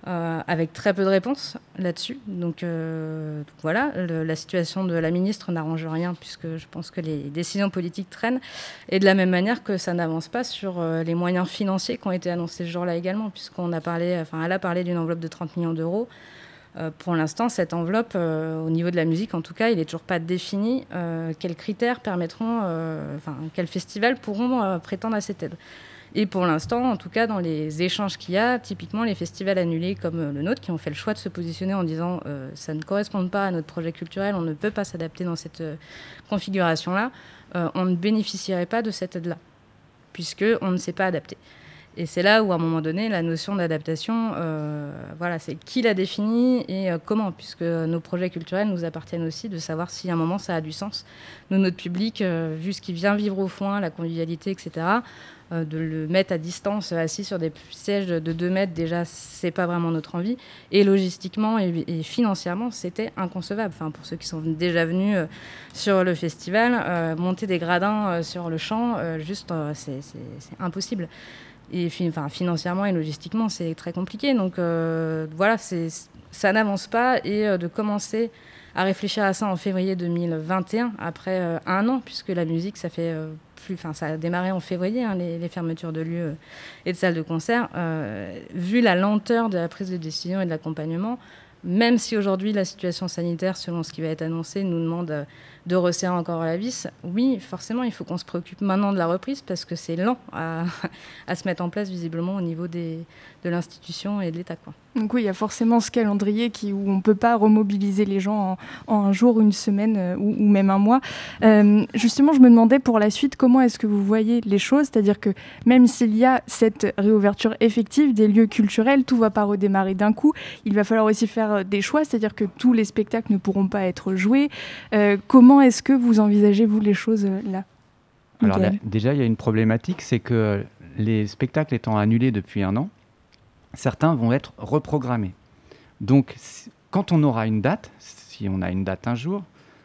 euh, avec très peu de réponses là-dessus. Donc, euh, donc voilà, le, la situation de la ministre n'arrange rien puisque je pense que les décisions politiques traînent. Et de la même manière que ça n'avance pas sur euh, les moyens financiers qui ont été annoncés ce jour-là également, puisqu'on a parlé, enfin, elle a parlé d'une enveloppe de trente millions d'euros. Euh, pour l'instant, cette enveloppe, euh, au niveau de la musique en tout cas, il n'est toujours pas défini euh, quels critères permettront, euh, enfin, quels festivals pourront euh, prétendre à cette aide. Et pour l'instant, en tout cas, dans les échanges qu'il y a, typiquement les festivals annulés comme euh, le nôtre, qui ont fait le choix de se positionner en disant euh, ça ne correspond pas à notre projet culturel, on ne peut pas s'adapter dans cette euh, configuration-là, euh, on ne bénéficierait pas de cette aide-là, puisqu'on ne s'est pas adapté. Et c'est là où, à un moment donné, la notion d'adaptation, euh, voilà, c'est qui la définit et euh, comment, puisque nos projets culturels nous appartiennent aussi de savoir si à un moment ça a du sens. Nous, notre public, euh, vu ce qui vient vivre au foin, la convivialité, et cetera, euh, de le mettre à distance, assis sur des sièges de deux mètres, déjà, c'est pas vraiment notre envie. Et logistiquement et, et financièrement, c'était inconcevable. Enfin, pour ceux qui sont déjà venus euh, sur le festival, euh, monter des gradins euh, sur le champ, euh, juste, euh, c'est, c'est, c'est impossible. Et enfin, financièrement et logistiquement, c'est très compliqué. Donc euh, voilà, c'est, ça n'avance pas. Et euh, de commencer à réfléchir à ça en février deux mille vingt et un, après euh, un an, puisque la musique, ça fait euh, plus, enfin, ça a démarré en février, hein, les, les fermetures de lieux et de salles de concert. Euh, vu la lenteur de la prise de décision et de l'accompagnement, même si aujourd'hui la situation sanitaire, selon ce qui va être annoncé, nous demande euh, de resserrer encore la vis, oui, forcément, il faut qu'on se préoccupe maintenant de la reprise parce que c'est lent à, à se mettre en place visiblement au niveau des, de l'institution et de l'État, quoi. Donc oui, il y a forcément ce calendrier qui, où on ne peut pas remobiliser les gens en, en un jour, une semaine euh, ou, ou même un mois. Euh, justement, je me demandais pour la suite, comment est-ce que vous voyez les choses ? C'est-à-dire que même s'il y a cette réouverture effective des lieux culturels, tout ne va pas redémarrer d'un coup. Il va falloir aussi faire des choix, c'est-à-dire que tous les spectacles ne pourront pas être joués. Euh, comment est-ce que vous envisagez, vous, les choses euh, là ? Alors là, déjà, il y a une problématique, c'est que les spectacles étant annulés depuis un an, certains vont être reprogrammés. Donc, si, quand on aura une date, si on a une date un jour,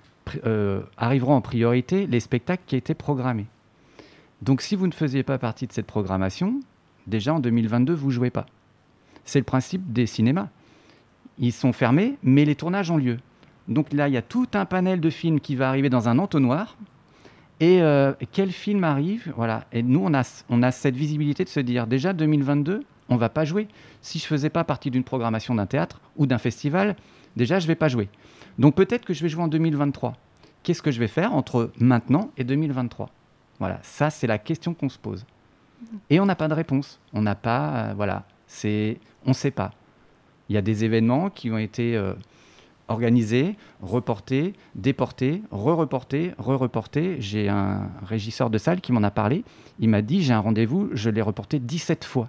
euh, arriveront en priorité les spectacles qui étaient programmés. Donc, si vous ne faisiez pas partie de cette programmation, déjà en deux mille vingt-deux, vous ne jouez pas. C'est le principe des cinémas. Ils sont fermés, mais les tournages ont lieu. Donc là, il y a tout un panel de films qui va arriver dans un entonnoir. Et euh, quel film arrive, voilà. Et nous, on a, on a cette visibilité de se dire, déjà deux mille vingt-deux, on ne va pas jouer. Si je ne faisais pas partie d'une programmation d'un théâtre ou d'un festival, déjà, je ne vais pas jouer. Donc peut-être que je vais jouer en deux mille vingt-trois. Qu'est-ce que je vais faire entre maintenant et deux mille vingt-trois ? Voilà, ça, c'est la question qu'on se pose. Et on n'a pas de réponse. On n'a pas, euh, voilà, c'est, on ne sait pas. Il y a des événements qui ont été euh, organisés, reportés, déportés, re-reportés, re-reportés. J'ai un régisseur de salle qui m'en a parlé. Il m'a dit, j'ai un rendez-vous, je l'ai reporté dix-sept fois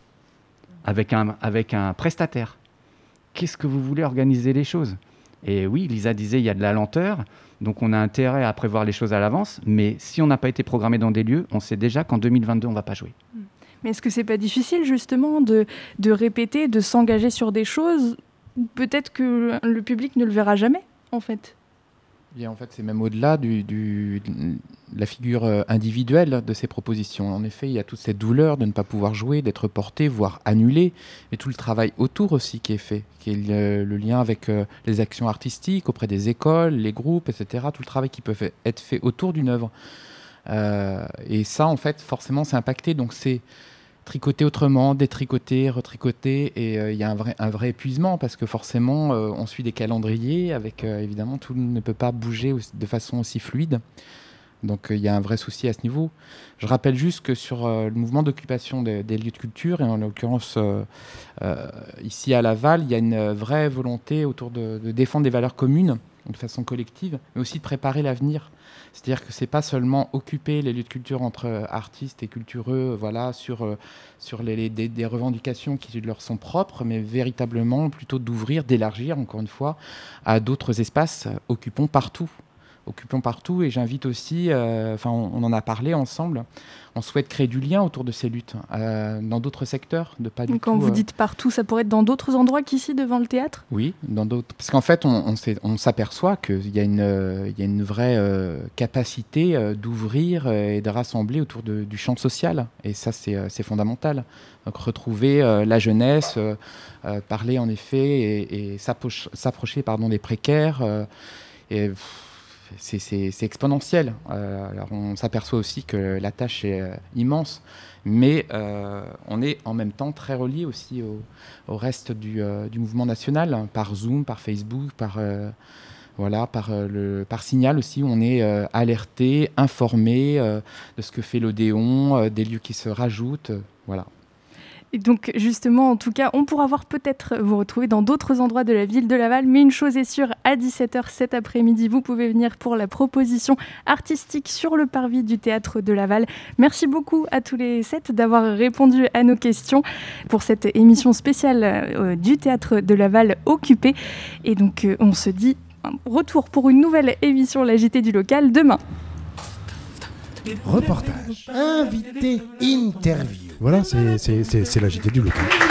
avec un, avec un prestataire. Qu'est-ce que vous voulez organiser les choses ? Et oui, Lisa disait, il y a de la lenteur, donc on a intérêt à prévoir les choses à l'avance, mais si on n'a pas été programmé dans des lieux, on sait déjà qu'en deux mille vingt-deux, on ne va pas jouer. Mais est-ce que c'est pas difficile justement de, de répéter, de s'engager sur des choses où peut-être que le public ne le verra jamais, en fait ? Et en fait, c'est même au-delà du, du, de la figure individuelle de ces propositions. En effet, il y a toute cette douleur de ne pas pouvoir jouer, d'être porté, voire annulé, mais tout le travail autour aussi qui est fait, qui est le, le lien avec euh, les actions artistiques auprès des écoles, les groupes, et cetera. Tout le travail qui peut fait, être fait autour d'une œuvre. Euh, et ça, en fait, forcément, c'est impacté. Donc, c'est tricoter autrement, détricoter, retricoter, et il euh, y a un vrai, un vrai épuisement parce que forcément euh, on suit des calendriers avec euh, évidemment tout ne peut pas bouger de façon aussi fluide, donc il euh, y a un vrai souci à ce niveau. Je rappelle juste que sur euh, le mouvement d'occupation des, des lieux de culture, et en l'occurrence euh, euh, ici à Laval, il y a une vraie volonté autour de, de défendre des valeurs communes de façon collective, mais aussi de préparer l'avenir. C'est-à-dire que c'est pas seulement occuper les lieux de culture entre artistes et cultureux, voilà, sur, euh, sur les, les, des, des revendications qui leur sont propres, mais véritablement plutôt d'ouvrir, d'élargir, encore une fois, à d'autres espaces. Occupons partout. occupons partout. Et j'invite aussi, euh, enfin, on, on en a parlé ensemble. On souhaite créer du lien autour de ces luttes euh, dans d'autres secteurs, de pas du Quand tout, vous euh, dites partout, ça pourrait être dans d'autres endroits qu'ici, devant le théâtre ? Oui, dans d'autres. Parce qu'en fait, on, on, s'est- on s'aperçoit qu'il y a une, euh, il y a une vraie euh, capacité euh, d'ouvrir euh, et de rassembler autour de- du champ social. Et ça, c'est, euh, c'est fondamental. Donc, retrouver euh, la jeunesse, euh, euh, parler en effet et, et s'approche- s'approcher pardon, des précaires. euh, et, pff, c'est, c'est- c'est exponentiel. Euh, alors, on s'aperçoit aussi que la tâche est euh, immense. Mais euh, on est en même temps très relié aussi au, au reste du, euh, du mouvement national, hein, par Zoom, par Facebook, par, euh, voilà, par, euh, le, par Signal aussi, où on est euh, alerté, informé euh, de ce que fait l'Odéon, euh, des lieux qui se rajoutent. euh, voilà. Et donc justement, en tout cas, on pourra voir peut-être vous retrouver dans d'autres endroits de la ville de Laval. Mais une chose est sûre, à dix-sept heures cet après-midi, vous pouvez venir pour la proposition artistique sur le parvis du Théâtre de Laval. Merci beaucoup à tous les sept d'avoir répondu à nos questions pour cette émission spéciale euh, du Théâtre de Laval occupé. Et donc euh, on se dit un retour pour une nouvelle émission La J T du local demain. Reportage, invité, interview. Voilà, c'est c'est- c'est- c'est la J T du local.